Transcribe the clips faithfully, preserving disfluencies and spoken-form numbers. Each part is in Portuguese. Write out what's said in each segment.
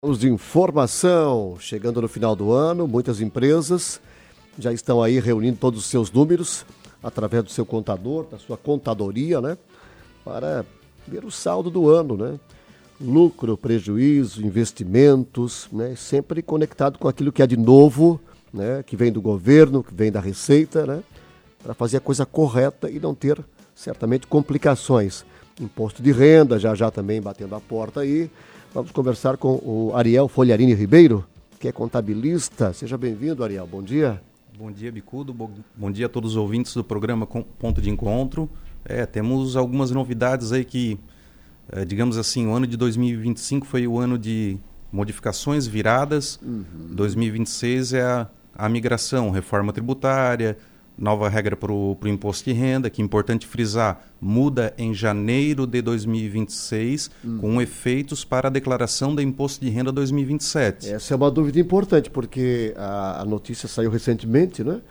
Os de informação, chegando no final do ano, muitas empresas já estão aí reunindo todos os seus números através do seu contador, da sua contadoria, né? Para ver o saldo do ano, né? Lucro, prejuízo, investimentos, né? Sempre conectado com aquilo que é de novo, né? Que vem do governo, que vem da Receita, né? Para fazer a coisa correta e não ter, certamente, complicações. Imposto de renda, já já também batendo a porta aí. Vamos conversar com o Ariel Folharini Ribeiro, que é contabilista. Seja bem-vindo, Ariel. Bom dia. Bom dia, Bicudo. Bom dia a todos os ouvintes do programa Ponto de Encontro. É, temos algumas novidades aí que, é, digamos assim, o ano de dois mil e vinte e cinco foi o ano de modificações viradas. Uhum. dois mil e vinte e seis é a, a migração, reforma tributária, nova regra para o imposto de renda, que é importante frisar, muda em janeiro de dois mil e vinte e seis, hum. com efeitos para a declaração do imposto de renda dois mil e vinte e sete. Essa é uma dúvida importante, porque a, a notícia saiu recentemente, né?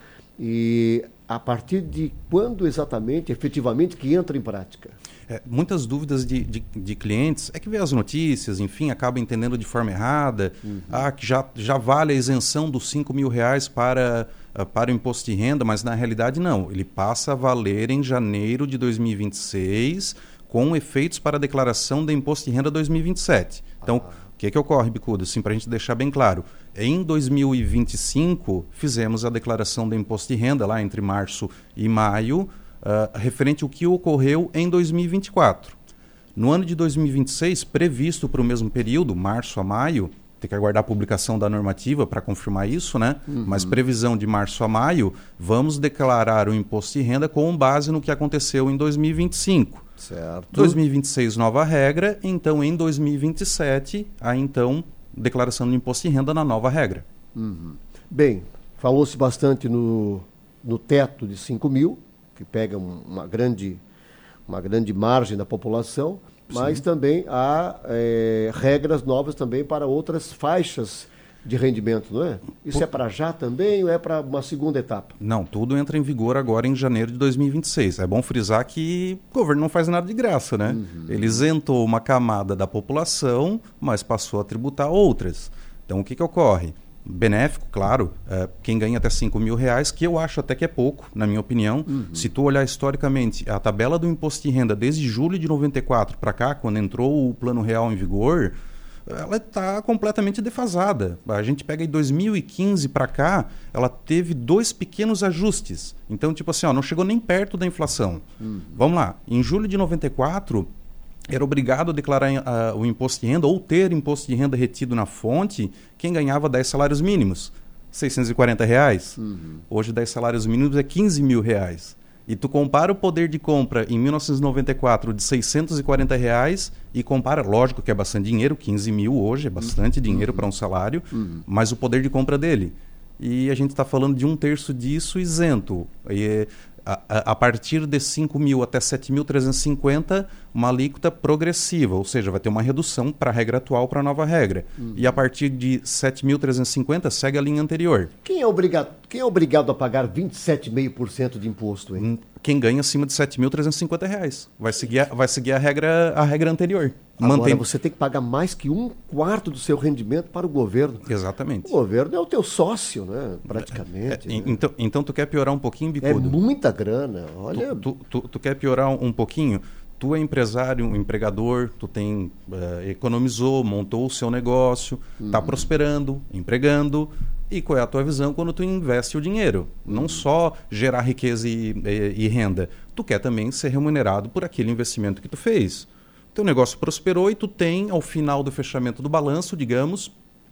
E a partir de quando exatamente, efetivamente, que entra em prática? É, muitas dúvidas de, de, de clientes, é que vê as notícias, enfim, acaba entendendo de forma errada, uhum. ah, que já, já vale a isenção dos cinco mil reais para, uh, para o imposto de renda, mas na realidade não, ele passa a valer em janeiro de dois mil e vinte e seis, com efeitos para a declaração do imposto de renda dois mil e vinte e sete. Então, ah. o que é que ocorre, Bicudo? Assim, para a gente deixar bem claro, em dois mil e vinte e cinco, fizemos a declaração do imposto de renda, lá entre março e maio, Uh, referente ao que ocorreu em dois mil e vinte e quatro. No ano de dois mil e vinte e seis, previsto para o mesmo período, março a maio, tem que aguardar a publicação da normativa para confirmar isso, né? Uhum. Mas previsão de março a maio, vamos declarar o imposto de renda com base no que aconteceu em dois mil e vinte e cinco. Certo. dois mil e vinte e seis, nova regra, então em dois mil e vinte e sete, a então declaração do imposto de renda na nova regra. Uhum. Bem, falou-se bastante no, no teto de cinco mil, que pega uma grande, uma grande margem da população, mas Sim. também há é, regras novas também para outras faixas de rendimento, não é? Isso Por... é para já também ou é para uma segunda etapa? Não, tudo entra em vigor agora em janeiro de dois mil e vinte e seis. É bom frisar que o governo não faz nada de graça, né? Uhum. Ele isentou uma camada da população, mas passou a tributar outras. Então, o que que ocorre? Benéfico, claro, é, quem ganha até cinco mil reais, que eu acho até que é pouco, na minha opinião. Uhum. Se tu olhar historicamente, a tabela do imposto de renda desde julho de noventa e quatro para cá, quando entrou o Plano Real em vigor, ela está completamente defasada. A gente pega em dois mil e quinze para cá, ela teve dois pequenos ajustes. Então, tipo assim, ó, não chegou nem perto da inflação. Uhum. Vamos lá, em julho de noventa e quatro... era obrigado a declarar uh, o imposto de renda ou ter imposto de renda retido na fonte quem ganhava dez salários mínimos, seiscentos e quarenta reais. Uhum. Hoje dez salários mínimos é quinze mil reais. E tu compara o poder de compra em mil novecentos e noventa e quatro de seiscentos e quarenta reais e compara, lógico que é bastante dinheiro, quinze mil hoje é bastante uhum. dinheiro para um salário, uhum. mas o poder de compra dele. E a gente está falando de um terço disso isento. E, A, a, a partir de cinco mil até sete mil trezentos e cinquenta, uma alíquota progressiva, ou seja, vai ter uma redução para a regra atual para a nova regra. Uhum. E a partir de sete mil trezentos e cinquenta, segue a linha anterior. Quem é obrigado, quem é obrigado a pagar vinte e sete vírgula cinco por cento de imposto, hein? Quem ganha acima de sete mil trezentos e cinquenta reais. Vai seguir, a, vai seguir a, regra, a regra anterior. Agora, Mantém... você tem que pagar mais que um quarto do seu rendimento para o governo. Exatamente. O governo é o teu sócio, né? Praticamente. É, é, né? Então, então tu quer piorar um pouquinho, Bicudo? É muita grana. Olha... Tu, tu, tu, tu quer piorar um, um pouquinho? Tu é empresário, um empregador, tu tem, uh, economizou, montou o seu negócio, está uhum. prosperando, empregando. E qual é a tua visão quando tu investe o dinheiro? Uhum. Não só gerar riqueza e, e, e renda. Tu quer também ser remunerado por aquele investimento que tu fez. Teu negócio prosperou e tu tem, ao final do fechamento do balanço, digamos,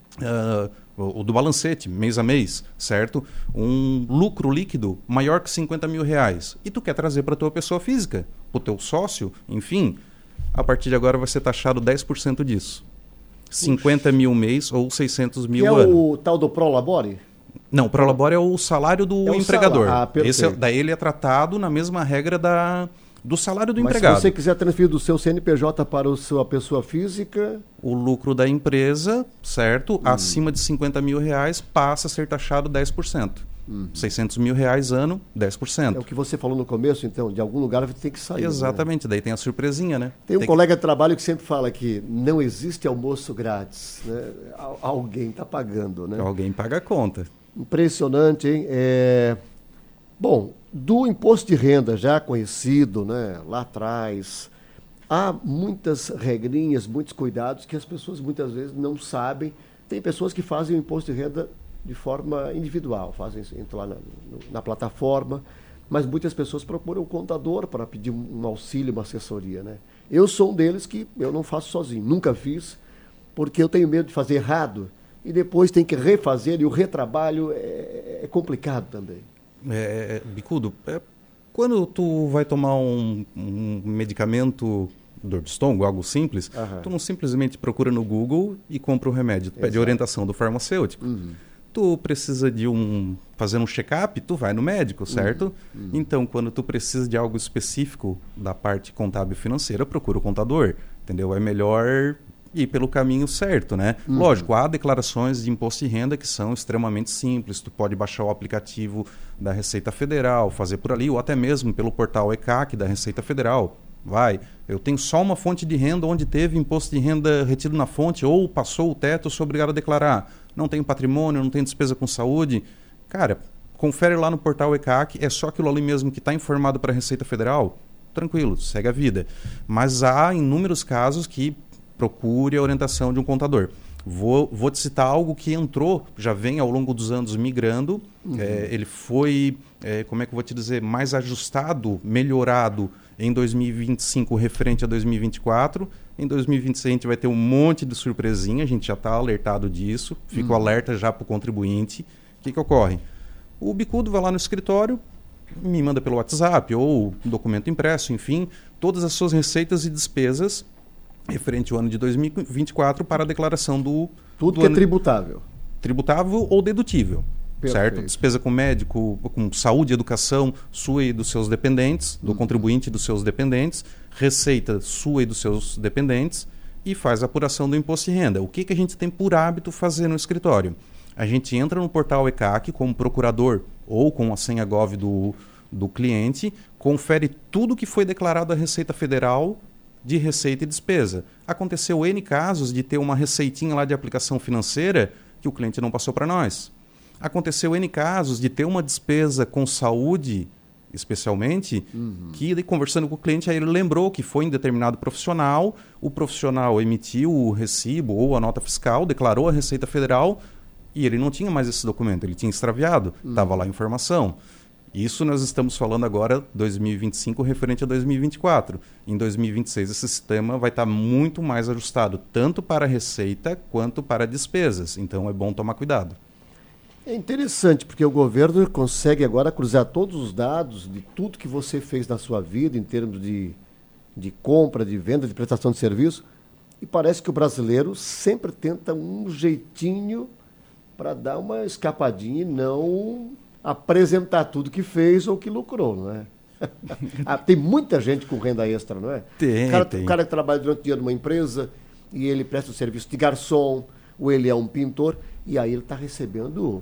uh, o, o do balancete, mês a mês, certo? Um lucro líquido maior que cinquenta mil reais. E tu quer trazer para a tua pessoa física, para o teu sócio, enfim. A partir de agora vai ser taxado dez por cento disso. cinquenta mil mês ou seiscentos mil é ano. É o tal do Prolabore? Não, o Prolabore é o salário do é o empregador. Salário. Ah, Esse é, daí ele é tratado na mesma regra da... do salário do Mas empregado. se você quiser transferir do seu C N P J para o seu, a pessoa física... O lucro da empresa, certo? Hum. Acima de cinquenta mil reais passa a ser taxado dez por cento. Uhum. seiscentos mil reais ano, dez por cento. É o que você falou no começo, então, de algum lugar tem que sair. Exatamente, né? Daí tem a surpresinha, né? Tem um tem colega que... de trabalho que sempre fala que não existe almoço grátis, né? Alguém está pagando, né? Alguém paga a conta. Impressionante, hein? É... Bom, do imposto de renda já conhecido, né, lá atrás, há muitas regrinhas, muitos cuidados que as pessoas muitas vezes não sabem. Tem pessoas que fazem o imposto de renda de forma individual, fazem, entram lá na, na plataforma, mas muitas pessoas procuram um contador para pedir um auxílio, uma assessoria, né? Eu sou um deles que eu não faço sozinho, nunca fiz, porque eu tenho medo de fazer errado e depois tem que refazer, e o retrabalho é, é complicado também. É, Bicudo, é, quando tu vai tomar um, um medicamento, dor de estômago, algo simples, uhum. tu não simplesmente procura no Google e compra o remédio, tu Exato. Pede orientação do farmacêutico. Uhum. Tu precisa de um fazer um check-up, tu vai no médico, certo? Uhum. Uhum. Então, quando tu precisa de algo específico da parte contábil e financeira, procura o contador, entendeu? É melhor ir pelo caminho certo, né? Uhum. Lógico, há declarações de imposto de renda que são extremamente simples. Tu pode baixar o aplicativo da Receita Federal, fazer por ali, ou até mesmo pelo portal E C A C da Receita Federal. Vai, eu tenho só uma fonte de renda onde teve imposto de renda retido na fonte ou passou o teto, eu sou obrigado a declarar. Não tenho patrimônio, não tenho despesa com saúde. Cara, confere lá no portal E C A C, é só aquilo ali mesmo que está informado para a Receita Federal. Tranquilo, segue a vida. Mas há inúmeros casos que procure a orientação de um contador. Vou, vou te citar algo que entrou, já vem ao longo dos anos migrando. Uhum. É, ele foi, é, como é que eu vou te dizer, mais ajustado, melhorado em dois mil e vinte e cinco referente a dois mil e vinte e quatro. Em dois mil e vinte e seis a gente vai ter um monte de surpresinha, a gente já está alertado disso, fica o uhum. alerta já para o contribuinte. O que, que ocorre? O bicudo vai lá no escritório, me manda pelo WhatsApp ou documento impresso, enfim, todas as suas receitas e despesas referente ao ano de dois mil e vinte e quatro para a declaração do... Tudo do que ano... é tributável. Tributável ou dedutível. Perfeito. Certo? Despesa com médico, com saúde, educação, sua e dos seus dependentes, do uhum. contribuinte e dos seus dependentes, receita sua e dos seus dependentes, e faz a apuração do imposto de renda. O que, que a gente tem por hábito fazer no escritório? A gente entra no portal E C A C como procurador ou com a senha Gov do, do cliente, confere tudo que foi declarado à Receita Federal de receita e despesa. Aconteceu N casos de ter uma receitinha lá de aplicação financeira que o cliente não passou para nós. Aconteceu N casos de ter uma despesa com saúde, especialmente, uhum. que conversando com o cliente, aí ele lembrou que foi em determinado profissional, o profissional emitiu o recibo ou a nota fiscal, declarou a Receita Federal e ele não tinha mais esse documento, ele tinha extraviado, estava uhum. lá a informação. Isso nós estamos falando agora, dois mil e vinte e cinco, referente a dois mil e vinte e quatro. Em dois mil e vinte e seis, esse sistema vai estar muito mais ajustado, tanto para a receita quanto para despesas. Então, é bom tomar cuidado. É interessante, porque o governo consegue agora cruzar todos os dados de tudo que você fez na sua vida, em termos de, de compra, de venda, de prestação de serviço, e parece que o brasileiro sempre tenta um jeitinho para dar uma escapadinha e não apresentar tudo que fez ou que lucrou, não é? ah, tem muita gente com renda extra, não é? Tem, o cara, tem. O cara que trabalha durante o dia numa empresa e ele presta o serviço de garçom, ou ele é um pintor, e aí ele está recebendo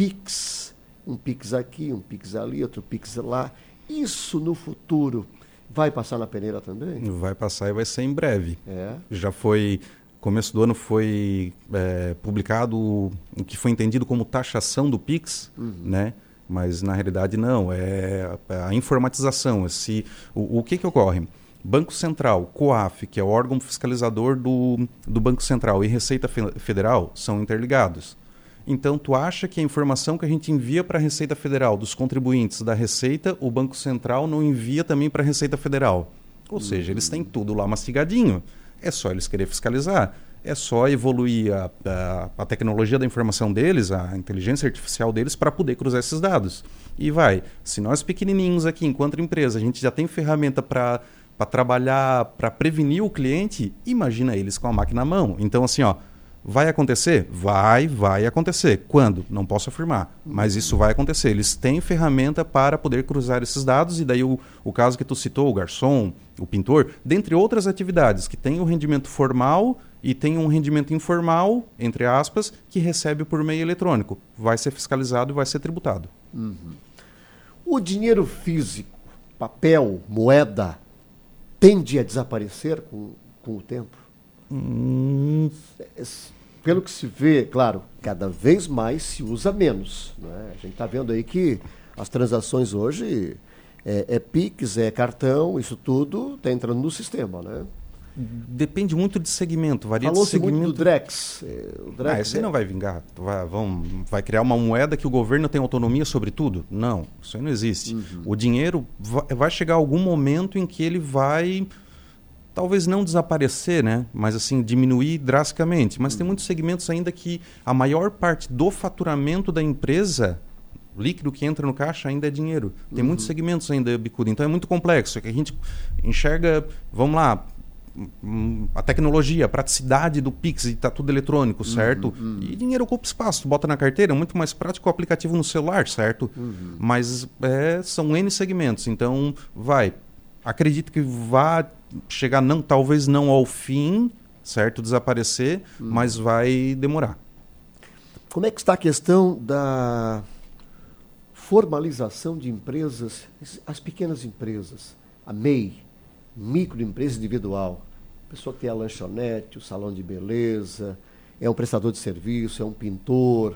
Pix. Um Pix aqui, um Pix ali, outro Pix lá. Isso no futuro vai passar na peneira também? Vai passar e vai ser em breve. É. Já foi... Começo do ano foi é, publicado o que foi entendido como taxação do Pix, uhum. né? Mas na realidade não, é a informatização. Esse, o, o que, que ocorre? Banco Central, COAF, que é o órgão fiscalizador do, do Banco Central, e Receita Federal são interligados. Então, tu acha que a informação que a gente envia para a Receita Federal dos contribuintes da Receita, o Banco Central não envia também para a Receita Federal? Ou uhum. seja, eles têm tudo lá mastigadinho. É só eles querer fiscalizar. É só evoluir a, a, a tecnologia da informação deles, a inteligência artificial deles, para poder cruzar esses dados. E vai, se nós pequenininhos aqui, enquanto empresa, a gente já tem ferramenta para trabalhar, para prevenir o cliente, imagina eles com a máquina na mão. Então, assim, ó, vai acontecer? Vai, vai acontecer. Quando? Não posso afirmar, mas isso vai acontecer. Eles têm ferramenta para poder cruzar esses dados, e daí o, o caso que tu citou, o garçom, o pintor, dentre outras atividades que têm o rendimento formal e tem um rendimento informal, entre aspas, que recebe por meio eletrônico. Vai ser fiscalizado e vai ser tributado. Uhum. O dinheiro físico, papel, moeda, tende a desaparecer com, com o tempo? Hum... Pelo que se vê, claro, cada vez mais se usa menos. Né? A gente está vendo aí que as transações hoje é, é Pix, é cartão, isso tudo está entrando no sistema, né? Depende muito de segmento, varia de Falou-se segmento. muito do Drex. O Drex ah, esse aí é... não vai vingar. Vai, vão, vai criar uma moeda que o governo tem autonomia sobre tudo? Não, isso aí não existe. Uhum. O dinheiro vai, vai chegar algum momento em que ele vai... talvez não desaparecer, né? Mas assim, diminuir drasticamente. Mas uhum. tem muitos segmentos ainda que a maior parte do faturamento da empresa, líquido que entra no caixa, ainda é dinheiro. Tem uhum. muitos segmentos ainda, Bicudo. Então é muito complexo. É que a gente enxerga, vamos lá, a tecnologia, a praticidade do Pix, e está tudo eletrônico, certo? Uhum. E dinheiro ocupa espaço. Tu bota na carteira, é muito mais prático o aplicativo no celular, certo? Uhum. Mas é, são N segmentos. Então, vai... Acredito que vá chegar, não, talvez não ao fim, certo? Desaparecer, hum. mas vai demorar. Como é que está a questão da formalização de empresas, as pequenas empresas, a M E I, microempresa individual, a pessoa que tem a lanchonete, o salão de beleza, é um prestador de serviço, é um pintor,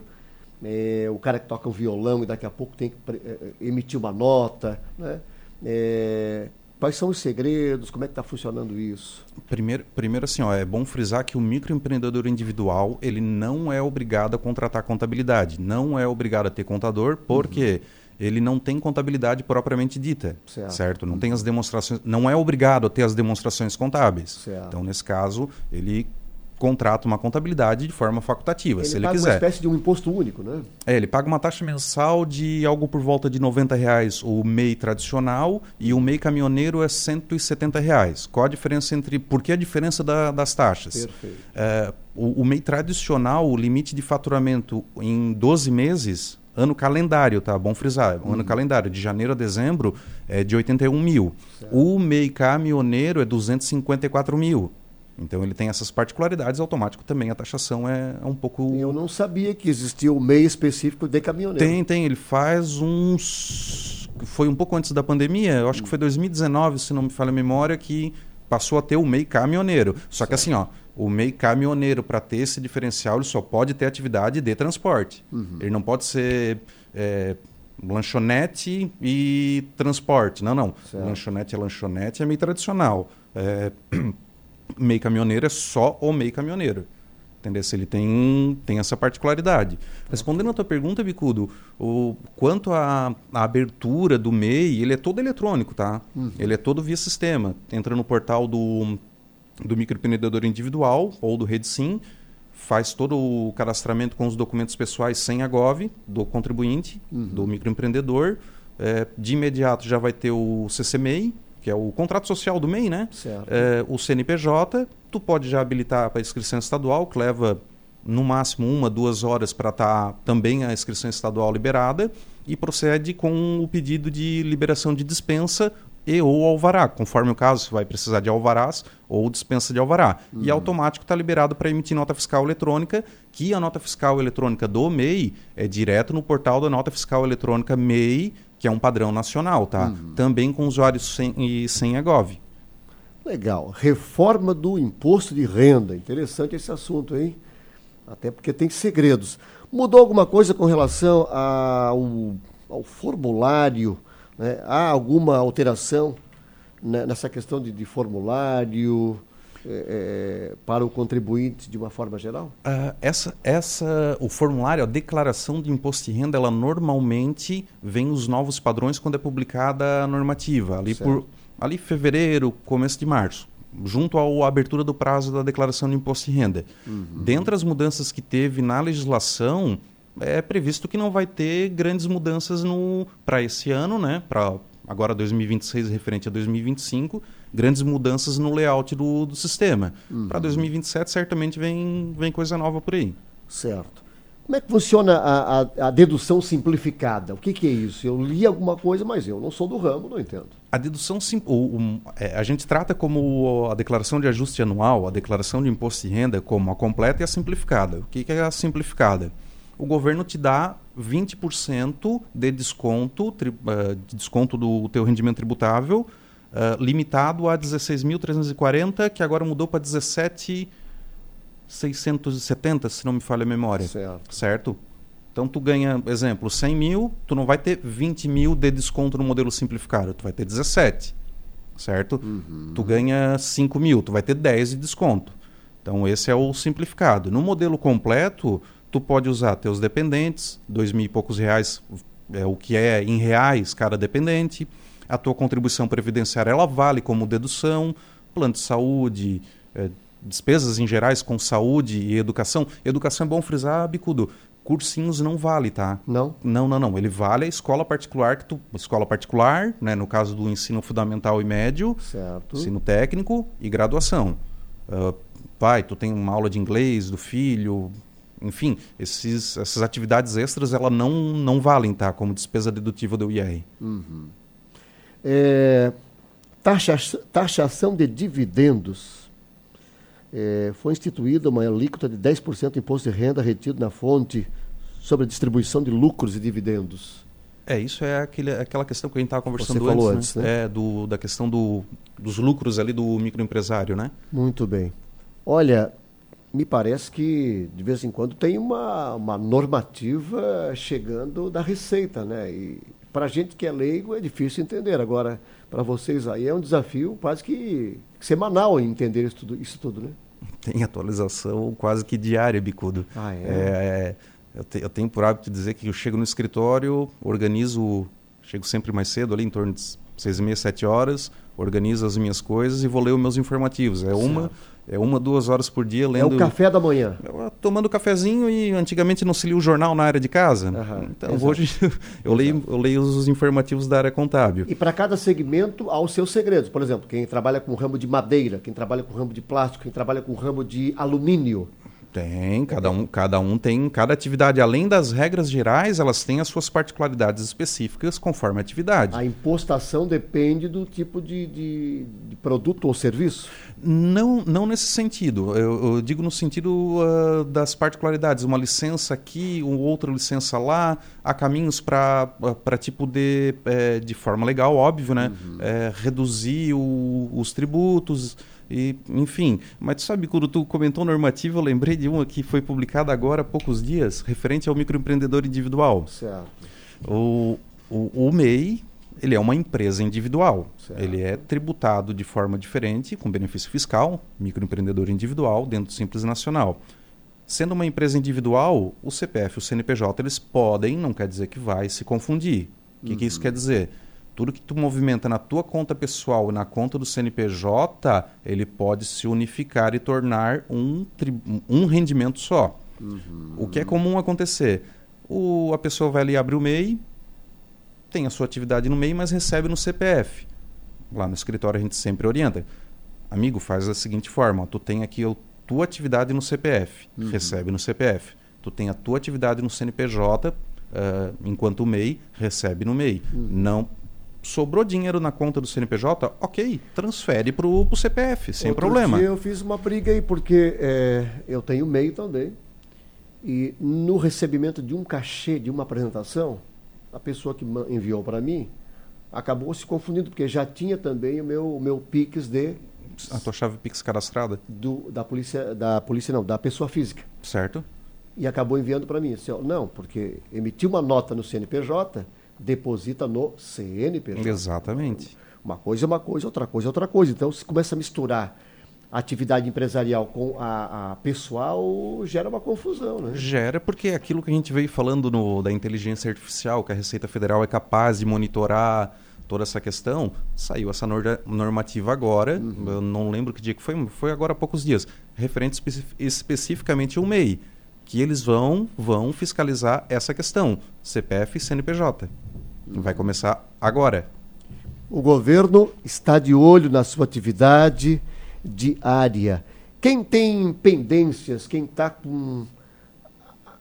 é o cara que toca um violão e daqui a pouco tem que emitir uma nota, né? É... Quais são os segredos? Como é que está funcionando isso? Primeiro, primeiro assim, ó, é bom frisar que o microempreendedor individual ele não é obrigado a contratar contabilidade, não é obrigado a ter contador, porque uhum. ele não tem contabilidade propriamente dita, certo? certo? Não uhum. tem as demonstrações, não é obrigado a ter as demonstrações contábeis. Certo. Então, nesse caso, ele contrata uma contabilidade de forma facultativa, ele se ele paga quiser. Uma espécie de um imposto único, né? É, ele paga uma taxa mensal de algo por volta de noventa reais o M E I tradicional e o M E I caminhoneiro é cento e setenta reais. Qual a diferença entre... Por que a diferença da, das taxas? Perfeito. É, o, o M E I tradicional, o limite de faturamento em doze meses, ano calendário, tá? Bom frisar, uhum. ano calendário, de janeiro a dezembro, é de oitenta e um mil. Certo. O M E I caminhoneiro é duzentos e cinquenta e quatro mil. Então ele tem essas particularidades, automático também a taxação é, é um pouco... Eu não sabia que existia o M E I específico de caminhoneiro. Tem, tem. Ele faz uns... Foi um pouco antes da pandemia, eu acho que foi dois mil e dezenove, se não me falha a memória, que passou a ter o M E I caminhoneiro. Só certo. Que assim, ó, o M E I caminhoneiro, para ter esse diferencial, ele só pode ter atividade de transporte. Uhum. Ele não pode ser... É, lanchonete e transporte. Não, não. Certo. Lanchonete é lanchonete, é meio tradicional. É... M E I caminhoneiro é só o M E I caminhoneiro. Entendeu? Se ele tem, tem essa particularidade. Respondendo a tua pergunta, Bicudo, o, quanto à abertura do M E I, ele é todo eletrônico, tá? Uhum. Ele é todo via sistema. Entra no portal do, do microempreendedor individual ou do RedSim, faz todo o cadastramento com os documentos pessoais sem a Gov, do contribuinte, uhum. do microempreendedor. É, de imediato já vai ter o C C M E I, que é o contrato social do M E I, né? É, o C N P J, tu pode já habilitar para a inscrição estadual, que leva no máximo uma, duas horas para estar tá também a inscrição estadual liberada, e procede com o pedido de liberação de dispensa e ou alvará, conforme o caso, se vai precisar de alvarás ou dispensa de alvará. Uhum. E automático está liberado para emitir nota fiscal eletrônica, que a nota fiscal eletrônica do M E I é direto no portal da nota fiscal eletrônica M E I, que é um padrão nacional, tá? Uhum. Também com usuários sem, e sem a Gov. Legal. Reforma do imposto de renda. Interessante esse assunto, hein? Até porque tem segredos. Mudou alguma coisa com relação ao, ao formulário? Né? Há alguma alteração, né, nessa questão de, de formulário é, é, para o contribuinte de uma forma geral? Uh, essa, essa, o formulário, a declaração de imposto de renda, ela normalmente vem os novos padrões quando é publicada a normativa, ali certo. por ali fevereiro, começo de março, junto à abertura do prazo da declaração de imposto de renda. Uhum. Dentre as mudanças que teve na legislação, é previsto que não vai ter grandes mudanças para esse ano, né? Para agora dois mil e vinte e seis, referente a dois mil e vinte e cinco, grandes mudanças no layout do, do sistema. Uhum. Para dois mil e vinte e sete, certamente vem, vem coisa nova por aí. Certo. Como é que funciona a, a, a dedução simplificada? O que, que é isso? Eu li alguma coisa, mas eu não sou do ramo, não entendo. A dedução, sim, o, o, é, a gente trata como a declaração de ajuste anual, a declaração de imposto de renda, como a completa e a simplificada. O que, que é a simplificada? O governo te dá vinte por cento de desconto, tri, uh, de desconto do teu rendimento tributável, uh, limitado a dezesseis mil trezentos e quarenta, que agora mudou para dezessete mil seiscentos e setenta, se não me falha a memória. Certo. Certo? Então, tu ganha, exemplo, cem mil, tu não vai ter vinte mil de desconto no modelo simplificado, tu vai ter dezessete, certo? Uhum. Tu ganha cinco mil, tu vai ter dez de desconto. Então, esse é o simplificado. No modelo completo, tu pode usar teus dependentes, dois mil e poucos reais, é o que é em reais cada dependente. A tua contribuição previdenciária, ela vale como dedução, plano de saúde, é, despesas em gerais com saúde e educação. Educação é bom frisar, Bicudo. Cursinhos não vale, tá? Não? Não, não, não. Ele vale a escola particular, que tu, escola particular, né, no caso do ensino fundamental e médio, Certo. ensino técnico e graduação. Uh, pai, tu tem uma aula de inglês do filho, enfim, esses, essas atividades extras, ela não, não valem, tá? Como despesa dedutível do I R. Uhum. É, taxa, taxação de dividendos. É, foi instituída uma alíquota de dez por cento de imposto de renda retido na fonte sobre a distribuição de lucros e dividendos. É, isso é aquele, aquela questão que a gente estava conversando Você falou antes, antes, né? É, do, da questão do, dos lucros ali do microempresário, né? Muito bem. Olha, me parece que de vez em quando tem uma, uma normativa chegando da Receita, né? E para a gente que é leigo é difícil entender. Agora, para vocês aí é um desafio quase que semanal em entender isso tudo, isso tudo, né? Tem atualização quase que diária, Bicudo. Ah, é? é eu, te, eu tenho por hábito de dizer que eu chego no escritório, organizo, chego sempre mais cedo, ali em torno de seis e meia, sete horas, organizo as minhas coisas e vou ler os meus informativos. É uma, é uma, duas horas por dia lendo... É o café da manhã. Tomando cafezinho, e antigamente não se lia o jornal na área de casa. Aham, então exato. Hoje eu leio, eu leio os informativos da área contábil. E para cada segmento há os seus segredos. Por exemplo, quem trabalha com o ramo de madeira, quem trabalha com o ramo de plástico, quem trabalha com o ramo de alumínio. Tem, cada um, cada um tem, cada atividade, além das regras gerais, elas têm as suas particularidades específicas conforme a atividade. A impostação depende do tipo de, de, de produto ou serviço? Não, não nesse sentido. Eu, eu digo no sentido uh, das particularidades. Uma licença aqui, uma outra licença lá. Há caminhos para para tipo de, é, de forma legal, óbvio, né? Uhum. É, reduzir o, os tributos. E, enfim, mas tu sabe, quando tu comentou normativa, eu lembrei de uma que foi publicada agora há poucos dias, referente ao microempreendedor individual. Certo. O, o, o M E I, ele é uma empresa individual. Certo. Ele é tributado de forma diferente, com benefício fiscal, microempreendedor individual, dentro do Simples Nacional. Sendo uma empresa individual, o C P F e o C N P J, eles podem, não quer dizer que vai se confundir. O que, uhum. que isso quer dizer? Tudo que tu movimenta na tua conta pessoal e na conta do C N P J, ele pode se unificar e tornar um, um rendimento só. Uhum. O que é comum acontecer? O, a pessoa vai ali abrir o M E I, tem a sua atividade no M E I, mas recebe no C P F. Lá no escritório a gente sempre orienta. Amigo, faz da seguinte forma, ó, tu tem aqui a tua atividade no C P F, uhum. recebe no C P F. Tu tem a tua atividade no C N P J, uh, enquanto o M E I recebe no M E I. Uhum. Não... Sobrou dinheiro na conta do C N P J, ok, transfere para o C P F, sem Outro problema. Dia eu fiz uma briga aí, porque é, eu tenho M E I também, e no recebimento de um cachê, de uma apresentação, a pessoa que enviou para mim acabou se confundindo, porque já tinha também o meu, o meu Pix de... A tua chave Pix cadastrada? Do, da polícia, da polícia não, da pessoa física. Certo. E acabou enviando para mim. Assim, ó, não, porque emitiu uma nota no C N P J... deposita no C N P J. Exatamente. Uma coisa é uma coisa, outra coisa é outra coisa. Então, se começa a misturar a atividade empresarial com a, a pessoal, gera uma confusão, né? Gera, porque aquilo que a gente veio falando no, da inteligência artificial, que a Receita Federal é capaz de monitorar toda essa questão, saiu essa normativa agora, uhum. eu não lembro que dia que foi, foi agora há poucos dias, referente espe especificamente ao M E I, que eles vão, vão fiscalizar essa questão, C P F e C N P J. Vai começar agora. O governo está de olho na sua atividade diária. Quem tem pendências, quem está com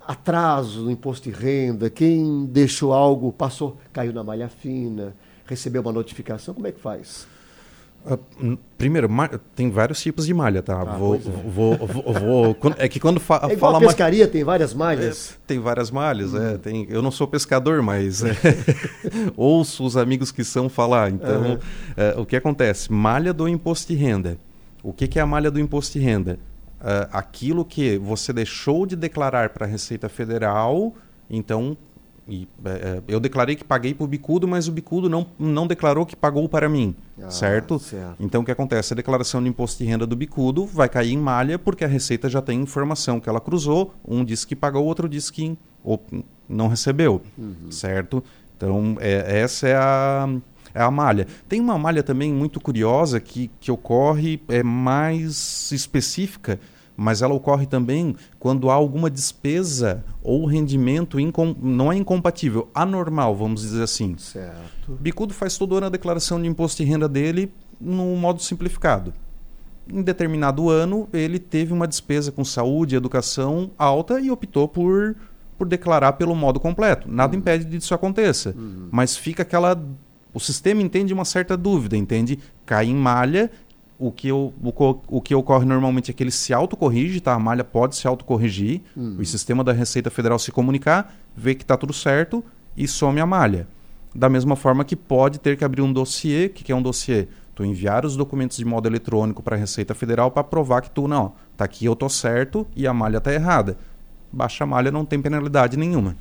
atraso no imposto de renda, quem deixou algo, passou, caiu na malha fina, recebeu uma notificação, como é que faz? Uh, primeiro, tem vários tipos de malha, tá? Ah, vou, é. Vou, vou, vou, vou, é que quando fa é igual fala... a pescaria, ma... tem várias malhas? É, tem várias malhas, hum. é, tem, eu não sou pescador, mas é, ouço os amigos que são falar. Então, uhum. é, o que acontece? Malha do imposto de renda. O que, que é a malha do imposto de renda? Uh, aquilo que você deixou de declarar para a Receita Federal, então... E, é, eu declarei que paguei para o bicudo, mas o bicudo não, não declarou que pagou para mim, ah, certo? certo? Então o que acontece? A declaração de imposto de renda do bicudo vai cair em malha porque a Receita já tem informação que ela cruzou, um disse que pagou, o outro disse que ou, não recebeu, uhum. certo? Então é, essa é a, é a malha. Tem uma malha também muito curiosa que, que ocorre, é mais específica, mas ela ocorre também quando há alguma despesa ou rendimento incom- não é incompatível, anormal, vamos dizer assim. Certo. Bicudo faz todo ano a declaração de imposto de renda dele no modo simplificado. Em determinado ano, ele teve uma despesa com saúde e educação alta e optou por, por declarar pelo modo completo. Nada uhum. impede de isso aconteça, uhum. mas fica aquela... O sistema entende uma certa dúvida, entende? Cai em malha. O que, eu, o, o que ocorre normalmente é que ele se autocorrige, tá? A malha pode se autocorrigir, uhum. o sistema da Receita Federal se comunicar, ver que está tudo certo e some a malha. Da mesma forma que pode ter que abrir um dossiê. O que, que é um dossiê? Tu enviar os documentos de modo eletrônico para a Receita Federal para provar que tu, não, tá aqui, eu tô certo e a malha tá errada. Baixa a malha, não tem penalidade nenhuma.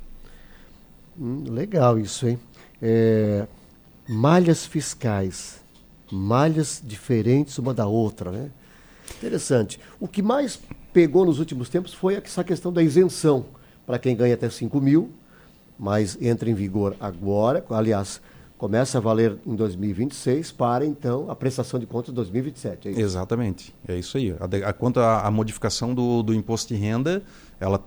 Hum, legal isso, hein? É, malhas fiscais. Malhas diferentes uma da outra, né? Interessante. O que mais pegou nos últimos tempos foi essa questão da isenção para quem ganha até cinco mil, mas entra em vigor agora, aliás, começa a valer em dois mil e vinte e seis para, então, a prestação de contas de dois mil e vinte e sete. É isso? Exatamente, é isso aí. A, a, quanto à modificação do, do imposto de renda, ela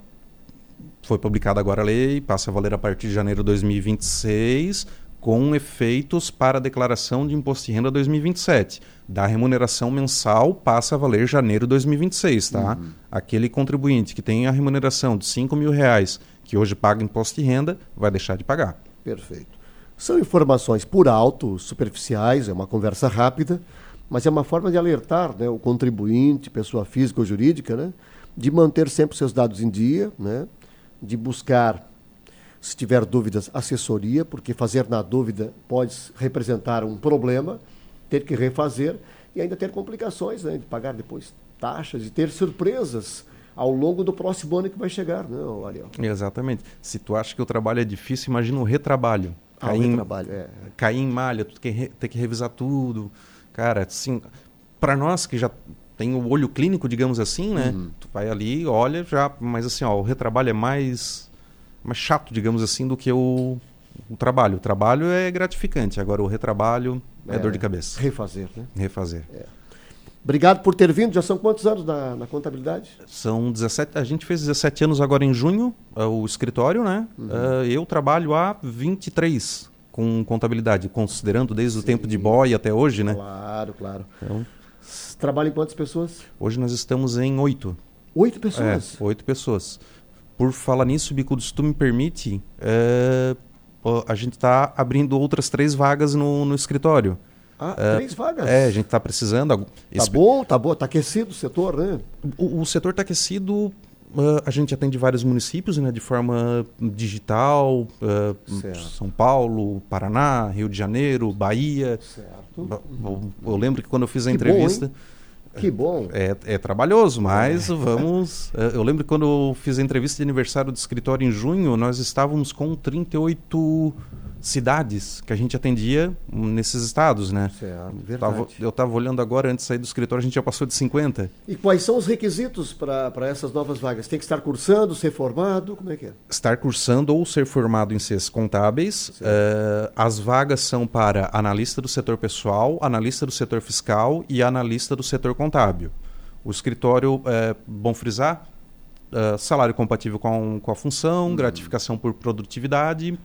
foi publicada agora a lei, passa a valer a partir de janeiro de dois mil e vinte e seis, com efeitos para a declaração de imposto de renda dois mil e vinte e sete. Da remuneração mensal passa a valer janeiro de dois mil e vinte e seis, tá? Uhum. Aquele contribuinte que tem a remuneração de cinco mil reais, que hoje paga imposto de renda, vai deixar de pagar. Perfeito. São informações por alto, superficiais, é uma conversa rápida, mas é uma forma de alertar, né, o contribuinte, pessoa física ou jurídica, né, de manter sempre seus dados em dia, né, de buscar, se tiver dúvidas, assessoria, porque fazer na dúvida pode representar um problema, ter que refazer e ainda ter complicações, né, de pagar depois taxas e ter surpresas ao longo do próximo ano que vai chegar, né, Ariel? Exatamente. Se tu acha que o trabalho é difícil, imagina o retrabalho. Ah, o retrabalho, é. Cair em malha, tu tem que, tem que revisar tudo. Cara, assim, para nós que já tem o olho clínico, digamos assim, né? Uhum. Tu vai ali, olha, já, mas assim, ó, o retrabalho é mais, mais chato, digamos assim, do que o, o trabalho. O trabalho é gratificante, agora o retrabalho é, é dor de cabeça. Refazer, né? Refazer. É. Obrigado por ter vindo. Já são quantos anos na, na contabilidade? São dezessete, a gente fez dezessete anos agora em junho, uh, o escritório, né? Uhum. Uh, eu trabalho há vinte e três com contabilidade, considerando desde Sim. o tempo de boy até hoje, né? Claro, claro. Então, trabalha em quantas pessoas? Hoje nós estamos em oito. Oito pessoas? É, oito pessoas. Por falar nisso, Bicudo, se tu me permite, é, a gente está abrindo outras três vagas no, no escritório. Ah, é, três vagas? É, a gente está precisando. Tá bom, tá bom, tá aquecido o setor, né? O, o setor está aquecido, uh, a gente atende vários municípios, né, de forma digital, uh, São Paulo, Paraná, Rio de Janeiro, Bahia. Certo. Eu, eu lembro que quando eu fiz a que entrevista... Bom, que bom. É, é trabalhoso, mas é. vamos... Eu lembro que quando eu fiz a entrevista de aniversário do escritório em junho, nós estávamos com trinta e oito cidades que a gente atendia nesses estados, né? Certo, verdade. Tava, eu estava olhando agora, antes de sair do escritório, a gente já passou de cinquenta. E quais são os requisitos para essas novas vagas? Tem que estar cursando, ser formado? Como é que é? Estar cursando ou ser formado em ciências contábeis. Uh, as vagas são para analista do setor pessoal, analista do setor fiscal e analista do setor contábil. O escritório, é bom frisar, uh, salário compatível com, com a função, hum. gratificação por produtividade...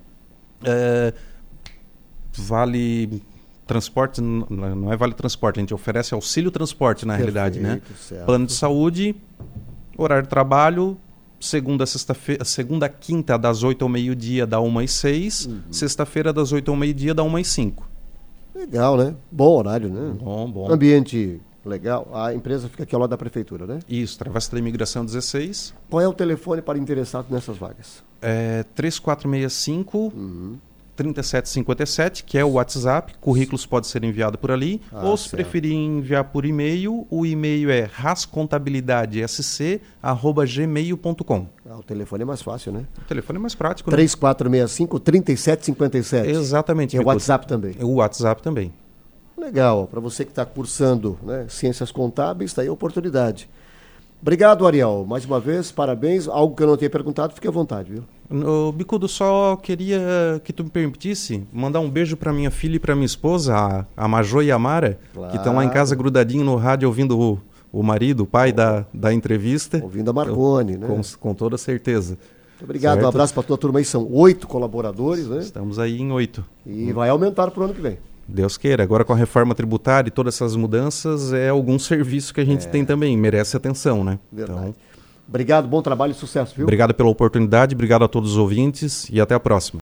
É, vale transporte, não é vale transporte, a gente oferece auxílio transporte na Perfeito, realidade, né? Certo. Plano de saúde, horário de trabalho, segunda, sexta-feira, segunda, quinta, das oito ao meio-dia, da uma às seis, uhum. Sexta-feira, das oito ao meio-dia, da uma às cinco. Legal, né? Bom horário, né? Bom, bom. Ambiente legal. A empresa fica aqui ao lado da prefeitura, né? Isso, Travessa da Imigração dezesseis. Qual é o telefone para interessados nessas vagas? É três quatro seis cinco, Uhum. trinta e sete cinquenta e sete, que é o WhatsApp. Currículos podem ser enviados por ali. Ah, ou se certo. preferir enviar por e-mail, o e-mail é rascontabilidadesc arroba gmail ponto com. Ah, o telefone é mais fácil, né? O telefone é mais prático, né? três quatro seis cinco, trinta e sete cinquenta e sete. Exatamente. E o Bicudo. WhatsApp também. O WhatsApp também. Legal. Para você que está cursando, né, Ciências Contábeis, está aí a oportunidade. Obrigado, Ariel. Mais uma vez, parabéns. Algo que eu não tinha perguntado, fique à vontade, viu? Ô, Bicudo, só queria que tu me permitisse mandar um beijo para minha filha e para minha esposa, a, a Majô e a Mara, Claro. que estão lá em casa grudadinho no rádio ouvindo o, o marido, o pai da, da entrevista. Ouvindo a Marconi, eu, né? Com, com toda certeza. Muito obrigado. Certo? Um abraço para a tua turma aí. São oito colaboradores, né? Estamos aí em oito. E vai aumentar para o ano que vem. Deus queira. Agora com a reforma tributária e todas essas mudanças, é algum serviço que a gente é. tem também. Merece atenção, né? Verdade. Então, obrigado, bom trabalho e sucesso, viu? Obrigado pela oportunidade, obrigado a todos os ouvintes e até a próxima.